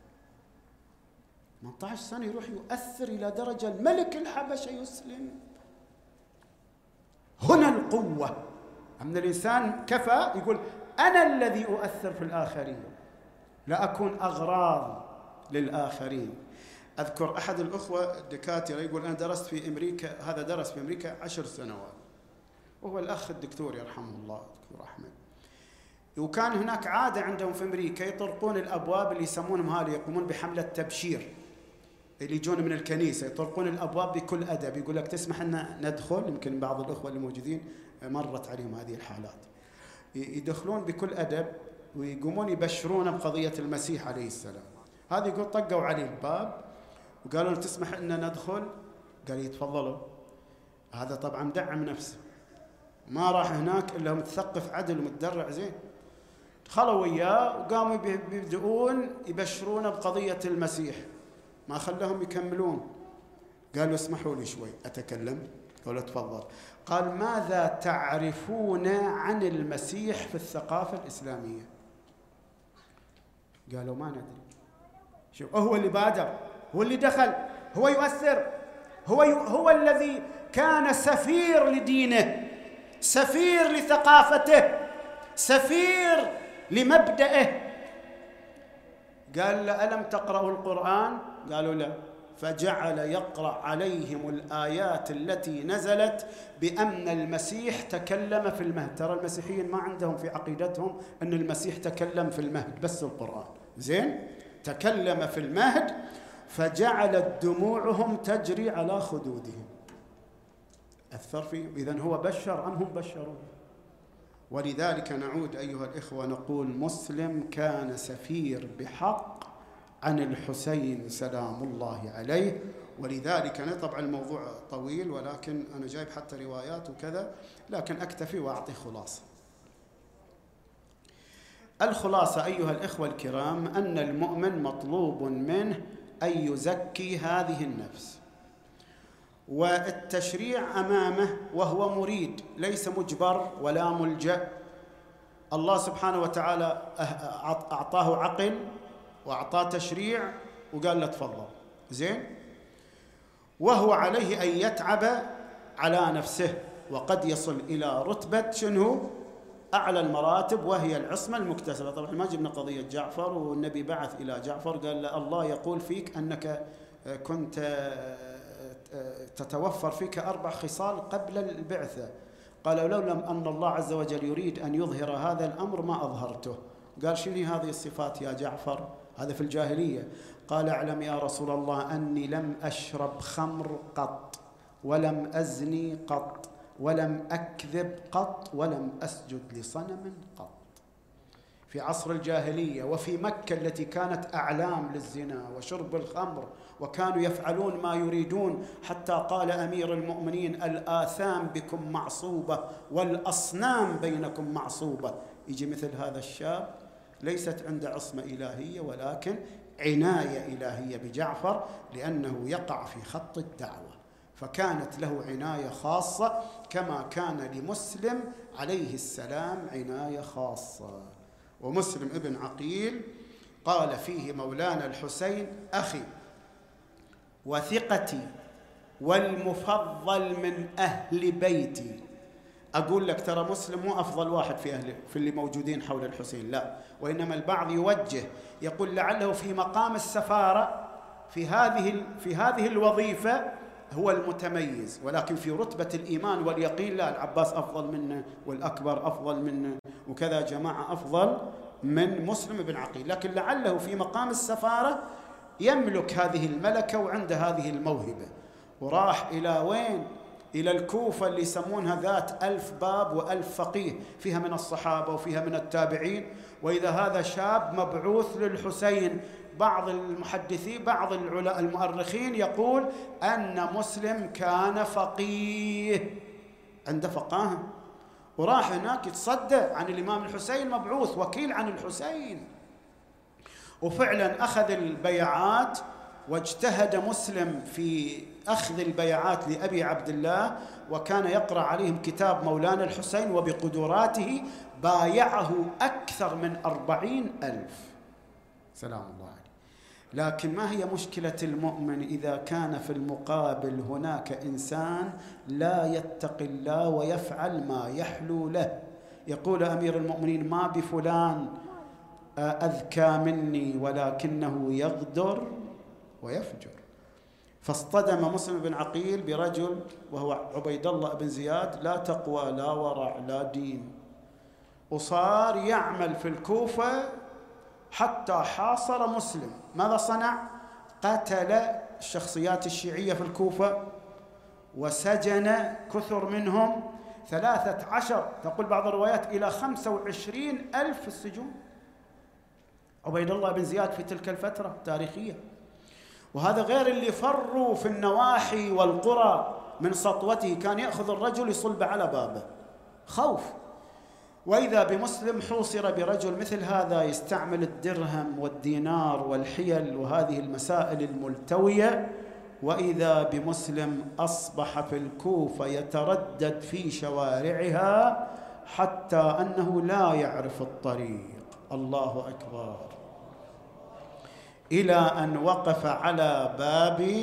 18 سنة يروح يؤثر إلى درجة الملك الحبشة يسلم. هنا القوة. أن الإنسان كفى يقول: أنا الذي أؤثر في الآخرين، لا أكون أغراض للآخرين. أذكر أحد الأخوة الدكاترة يقول: أنا درست في أمريكا، هذا درس في أمريكا 10 سنوات، وهو الأخ الدكتور يرحمه الله، دكتور أحمد. وكان هناك عادة عندهم في أمريكا يطرقون الأبواب، اللي يسمونهم هالي يقومون بحملة تبشير، اللي يجون من الكنيسة يطرقون الأبواب بكل أدب، يقول لك: تسمح لنا ندخل؟ يمكن بعض الأخوة اللي موجودين مرت عليهم هذه الحالات. يدخلون بكل أدب ويقومون يبشرون بقضية المسيح عليه السلام. هذا يقول: طقوا عليه الباب وقالوا له: تسمح لنا ندخل؟ قال: يتفضلوا. هذا طبعا مدعم نفسه، ما راح هناك إلا متثقف عدل ومتدرع زين، خلوا وياه وقاموا يبدؤون يبشرون بقضية المسيح، ما خلهم يكملون. قالوا اسمحوا لي شوي أتكلم. قالوا تفضل. قال ماذا تعرفون عن المسيح في الثقافة الإسلامية؟ قالوا ما ندري. شوف، هو اللي بادر، هو اللي دخل، هو يؤثر، هو الذي كان سفير لدينه، سفير لثقافته، سفير لمبدئه. قال له ألم تقرأوا القرآن؟ قالوا لا. فجعل يقرأ عليهم الآيات التي نزلت بأن المسيح تكلم في المهد. ترى المسيحيين ما عندهم في عقيدتهم أن المسيح تكلم في المهد، بس القرآن زين تكلم في المهد، فجعلت دموعهم تجري على خدودهم. أثر فيهم. إذن هو بشر أم هم بشرون؟ ولذلك نعود أيها الإخوة نقول مسلم كان سفير بحق عن الحسين سلام الله عليه. ولذلك طبعا الموضوع طويل، ولكن أنا جايب حتى روايات وكذا، لكن أكتفي وأعطي خلاصة. الخلاصة أيها الإخوة الكرام أن المؤمن مطلوب منه أن يزكي هذه النفس، والتشريع أمامه وهو مريد، ليس مجبر ولا ملجأ. الله سبحانه وتعالى أعطاه عقل وأعطاه تشريع وقال له تفضل زين، وهو عليه أن يتعب على نفسه، وقد يصل إلى رتبة شنو؟ أعلى المراتب، وهي العصمة المكتسبة. طبعا ما جبنا قضية جعفر، والنبي بعث إلى جعفر قال له الله يقول فيك أنك كنت تتوفر فيك 4 خصال قبل البعثة. قال لولا أن الله عز وجل يريد أن يظهر هذا الأمر ما أظهرته. قال شنو هذه الصفات يا جعفر؟ هذا في الجاهلية. قال اعلم يا رسول الله أني لم أشرب خمر قط، ولم أزني قط، ولم أكذب قط، ولم أسجد لصنم قط. في عصر الجاهلية وفي مكة التي كانت أعلام للزنا وشرب الخمر، وكانوا يفعلون ما يريدون، حتى قال أمير المؤمنين الآثام بكم معصوبة والأصنام بينكم معصوبة. يجي مثل هذا الشاب ليست عنده عصمة إلهية، ولكن عناية إلهية بجعفر، لأنه يقع في خط الدعوة، فكانت له عناية خاصة، كما كان لمسلم عليه السلام عناية خاصة. ومسلم ابن عقيل قال فيه مولانا الحسين أخي وثقتي والمفضل من أهل بيتي. أقول لك ترى مسلم مو أفضل واحد في اللي موجودين حول الحسين، لا، وإنما البعض يوجه يقول لعله في مقام السفارة في هذه الوظيفة هو المتميز، ولكن في رتبة الإيمان واليقين لا، العباس أفضل منه، والأكبر أفضل منه، وكذا جماعة أفضل من مسلم بن عقيل. لكن لعله في مقام السفارة يملك هذه الملكة وعنده هذه الموهبة. وراح إلى وين؟ إلى الكوفة اللي يسمونها ذات 1000 باب و1000 فقيه، فيها من الصحابة وفيها من التابعين. وإذا هذا شاب مبعوث للحسين، بعض المحدثين بعض المؤرخين يقول أن مسلم كان فقيه، عنده فقاهة، وراح هناك يتصدى عن الإمام الحسين، مبعوث وكيل عن الحسين. وفعلا أخذ البيعات، واجتهد مسلم في أخذ البيعات لأبي عبد الله، وكان يقرأ عليهم كتاب مولانا الحسين، وبقدراته بايعه أكثر من 40,000 سلام الله عليه. لكن ما هي مشكلة المؤمن إذا كان في المقابل هناك إنسان لا يتقي الله ويفعل ما يحلو له؟ يقول أمير المؤمنين ما بفلان أذكى مني ولكنه يغدر ويفجر. فاصطدم مسلم بن عقيل برجل وهو عبيد الله بن زياد، لا تقوى لا ورع لا دين، وصار يعمل في الكوفة حتى حاصر مسلم. ماذا صنع؟ قتل الشخصيات الشيعية في الكوفة، وسجن كثر منهم 13، تقول بعض الروايات إلى 25,000 في السجون، عبيد الله بن زياد في تلك الفترة التاريخية. وهذا غير اللي فروا في النواحي والقرى من سطوته، كان يأخذ الرجل يصلب على بابه خوف. وإذا بمسلم حوصر برجل مثل هذا يستعمل الدرهم والدينار والحيل وهذه المسائل الملتوية، وإذا بمسلم أصبح في الكوفة يتردد في شوارعها حتى أنه لا يعرف الطريق. الله أكبر. إلى أن وقف على باب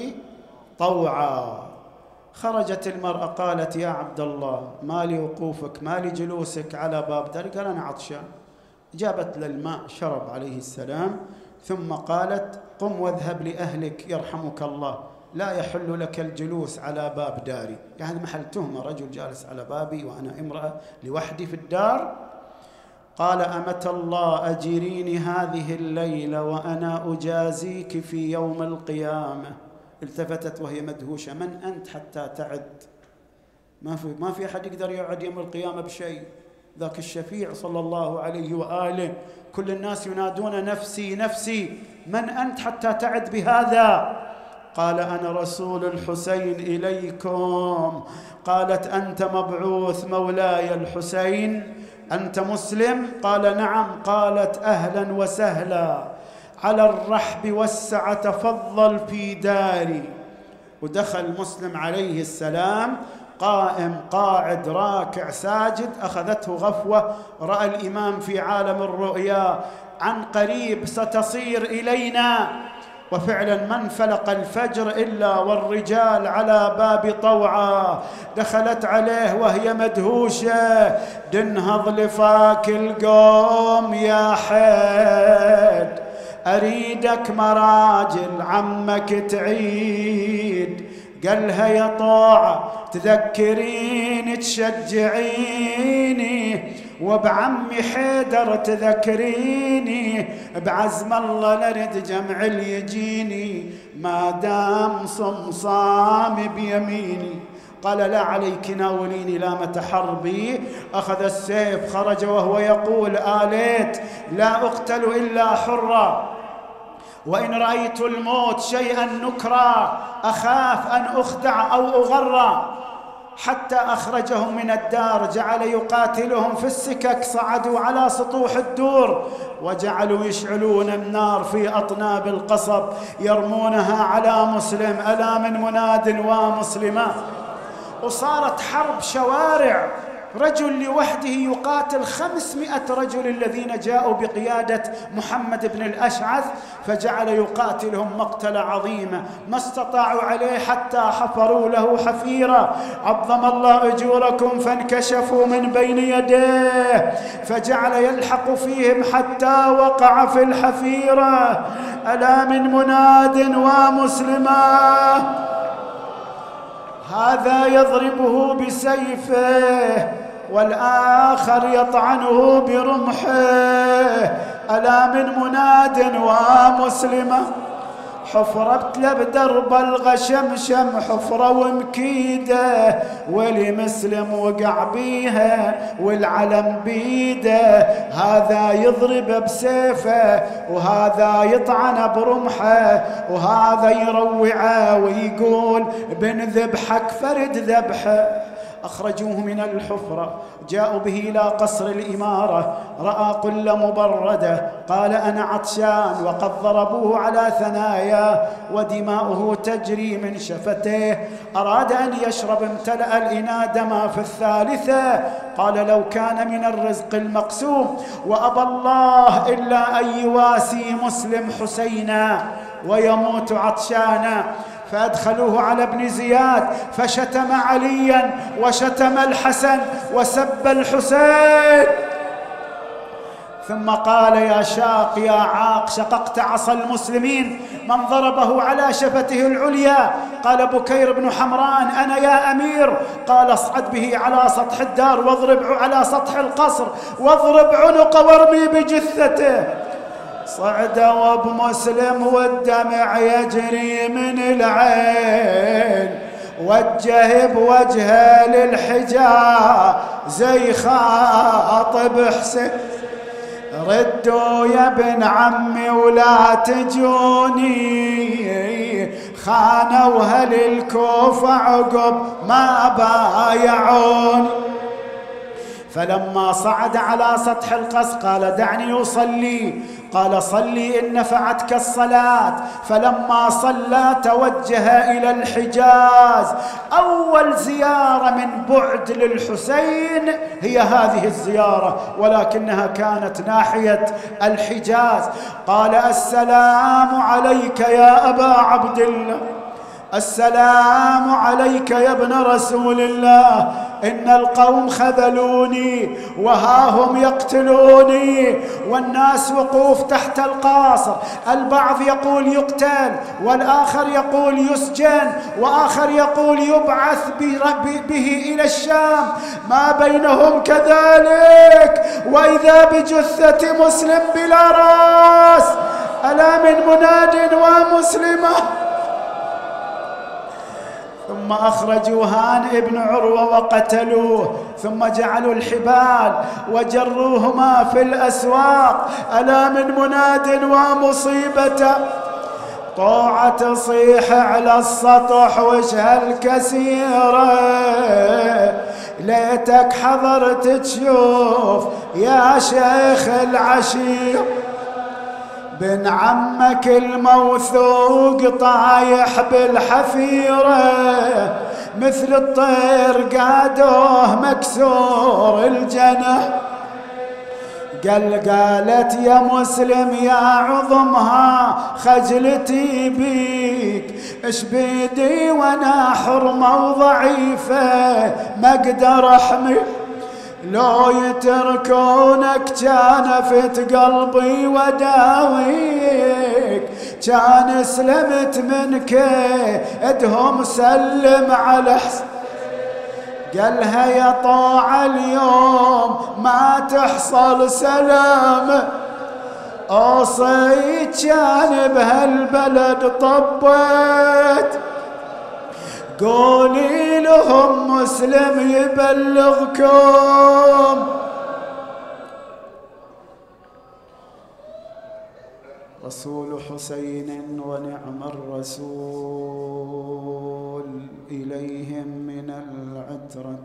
طوعا. خرجت المرأة قالت: يا عبد الله، ما لي وقوفك، ما لي جلوسك على باب داري؟ قال: أنا عطشان. جابت له الماء، شرب عليه السلام، ثم قالت: قم واذهب لأهلك يرحمك الله، لا يحل لك الجلوس على باب داري. يعني محل تهمة، رجل جالس على بابي وأنا امرأة لوحدي في الدار. قال: أمة الله، أجريني هذه الليلة وأنا أجازيك في يوم القيامة. التفتت وهي مدهوشة: من أنت حتى تعد؟ ما في أحد يقدر يعد يوم القيامة بشيء. ذاك الشفيع صلى الله عليه وآله كل الناس ينادون: نفسي نفسي، من أنت حتى تعد بهذا؟ قال: أنا رسول الحسين إليكم. قالت: أنت مبعوث مولاي الحسين؟ أنت مسلم؟ قال: نعم. قالت: أهلا وسهلا، على الرحب والسعة، تفضل في داري. ودخل مسلم عليه السلام قائم قاعد راكع ساجد، أخذته غفوة، رأى الإمام في عالم الرؤيا عن قريب ستصير إلينا. وفعلا ما انفلق الفجر إلا والرجال على باب طوعا. دخلت عليه وهي مدهوشة: دنهض لفاك القوم يا حيد، أريدك مراجل عمك تعيد. قالها: يا طوعة تذكريني تشجعيني، وبعمي حيدر تذكريني، بعزم الله لرد جمع اللي يجيني، ما دام صمصامي بيميني. قال: لا عليك ناوليني لامة حربي. أخذ السيف، خرج وهو يقول: آليت لا أقتل إلا حرا، وإن رأيت الموت شيئا نكرا، أخاف أن أخدع أو أغرى. حتى أخرجهم من الدار، جعل يقاتلهم في السكك، صعدوا على سطوح الدور وجعلوا يشعلون النار في أطناب القصب، يرمونها على مسلم. ألا من مناد ومسلمة. وصارت حرب شوارع، رجل لوحده يقاتل 500 رجل الذين جاءوا بقيادة محمد بن الأشعث، فجعل يقاتلهم مقتلة عظيمة، ما استطاعوا عليه حتى حفروا له حفيرة. عظم الله أجوركم، فانكشفوا من بين يديه، فجعل يلحق فيهم حتى وقع في الحفيرة. ألا من مناد ومسلمة. هذا يضربه بسيفه والآخر يطعنه برمحه. ألا من مناد ومسلمة. حفرة بتلب درب الغشمشم، حفرة ومكيدة، ولمسلم وقع بيها والعلم بيده. هذا يضرب بسيفه، وهذا يطعن برمحه، وهذا يروعه ويقول: بنذبحك فرد ذبحه. أخرجوه من الحفرة، جاءوا به إلى قصر الإمارة، رأى قلة مبردة، قال: أنا عطشان، وقد ضربوه على ثناياه ودماؤه تجري من شفتيه. أراد أن يشرب، امتلأ الإناء دما في الثالثة. قال: لو كان من الرزق المقسوم، وأبى الله إلا أن يواسي مسلم حسينا ويموت عطشانا. فأدخلوه على ابن زياد، فشتم عليا وشتم الحسن وسب الحسين، ثم قال: يا شاق يا عاق، شققت عصا المسلمين. من ضربه على شفته العليا؟ قال بكير بن حمران: أنا يا أمير. قال: اصعد به على سطح الدار، واضرب على سطح القصر، واضرب عنقه وارمي بجثته. صعدوا بمسلم والدمع يجري من العين، وجه بوجهه للحجاز خاطب حسين: ردوا يا ابن عمي ولا تجوني، خانوا أهل الكوفة عقب ما بايعوني. فلما صعد على سطح القصر قال دعني أصلي، قال صلي إن نفعتك الصلاة. فلما صلى توجه إلى الحجاز. أول زيارة من بعد للحسين هي هذه الزيارة، ولكنها كانت ناحية الحجاز. قال السلام عليك يا أبا عبد الله، السلام عليك يا ابن رسول الله، إن القوم خذلوني وها هم يقتلوني والناس وقوف تحت القصر، البعض يقول يقتل والآخر يقول يسجن وآخر يقول يبعث به إلى الشام، ما بينهم كذلك، وإذا بجثة مسلم بلا رأس، ألا من مناد ومسلمة. ثم أخرجوا هانئ بن عروة وقتلوه، ثم جعلوا الحبال وجروهما في الأسواق، ألا من مناد ومصيبة. طوعة تصيح على السطح وش هالكسيرة، ليتك حضرت تشوف يا شيخ العشير، بن عمك الموثوق طايح بالحفيرة، مثل الطير قادوه مكسور الجنح. قالت يا مسلم يا عظمها خجلتي بيك، اش بيدي وانا حرمة وضعيفة ما اقدر احمي، لو يتركونك كان فت قلبي وداويك، كان سلمت منك ادهم سلم على حسن. قالها يا طاعة اليوم ما تحصل سلام، اوصيت كان بهالبلد طبيت، قولي لهم مسلم يبلغكم. رسول حسين ونعم الرسول، إليهم من العترة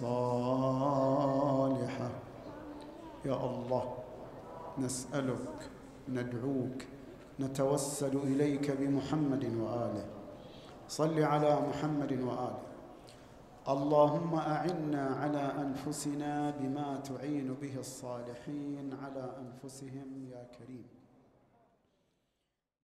الصالحة. يا الله نسألك ندعوك نتوسل إليك بمحمد وآله، صل على محمد وآله. اللهم أعنا على أنفسنا بما تعين به الصالحين على أنفسهم يا كريم.